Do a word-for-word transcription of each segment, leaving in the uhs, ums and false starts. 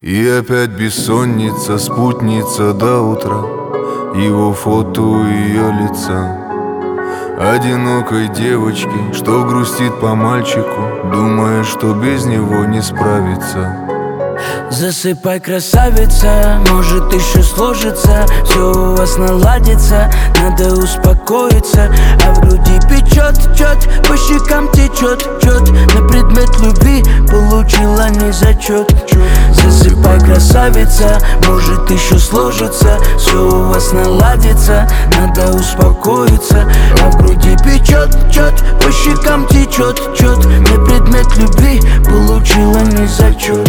И опять бессонница, спутница до утра, его фото у ее лица. Одинокой девочки, что грустит по мальчику, думая, что без него не справится. Засыпай, красавица, может еще сложится, все у вас наладится, надо успокоиться. А в груди печет, чет, по щекам течет, чет, на предмет любви получила не зачет. Засыпай, красавица, может еще сложится, все у вас наладится, надо успокоиться. А в груди печет, чет, по щекам течет, чет, на предмет любви получила не зачет.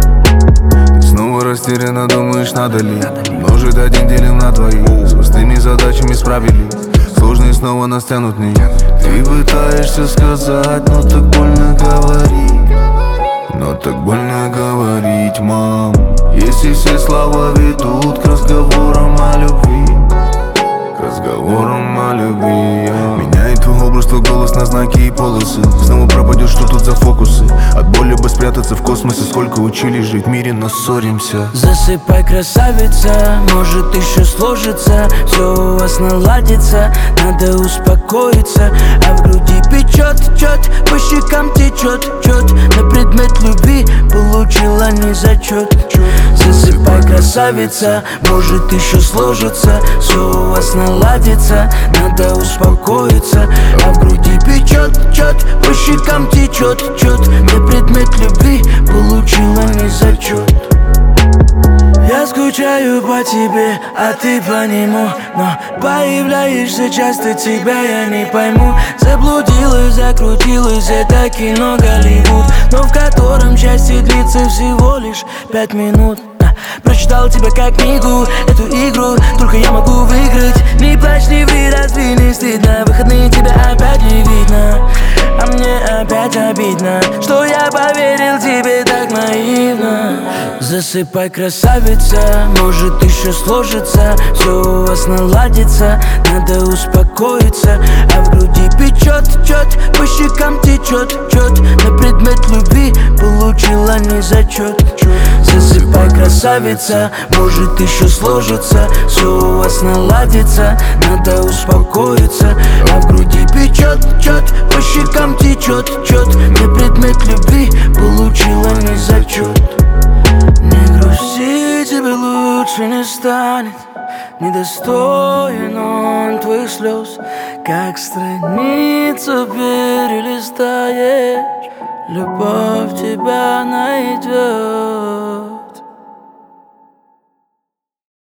Снова растерянно думаешь, надо ли множить один делим на двоих, с пустыми задачами справились, сложные снова нас тянут вниз. Ты пытаешься сказать, но так больно говорить, но так больно говорить, мам. Если все слова ведут к разговорам о любви, к разговорам о любви. Меняет твой образ, твой голос на знаки и полосы. Снова пропадешь, что тут за фокусы? От боли бы спрятаться в космосе. Сколько учились жить в мире, но ссоримся. Засыпай, красавица, может еще сложится, все у вас наладится, надо успокоиться. А в груди печет, чет, по щекам течет, чет, на предмет любви получила не зачет. Засыпай, красавица, может еще сложится, все у вас наладится, надо успокоиться. А в груди печет, чет, по щекам течет, чет, на предмет любви получила не зачет. Я скучаю по тебе, а ты по нему, но появляешься часто, тебя я не пойму. Заблудилась, закрутилась, это кино Голливуд, но в котором счастье длится всего лишь пять минут. Прочитал тебя как книгу, эту игру только я могу выиграть. Не плачь, не ври, разве не стыдно? Выходные тебя опять не видно, а мне опять обидно, что я поверил тебе так наивно. Засыпай, красавица, может еще сложится, все у вас наладится, надо успокоиться. А в груди печет, чет, по щекам течет, чет, на предмет любви получила не зачет. Засыпай, красавица, может еще сложится, все у вас наладится, надо успокоиться. А в груди печет, чет, по щекам течет, чет, на предмет любви получила не зачет. Не грусти, тебе лучше не станет, недостоин он твоих слез. Как страницу перелистаешь, любовь тебя найдет.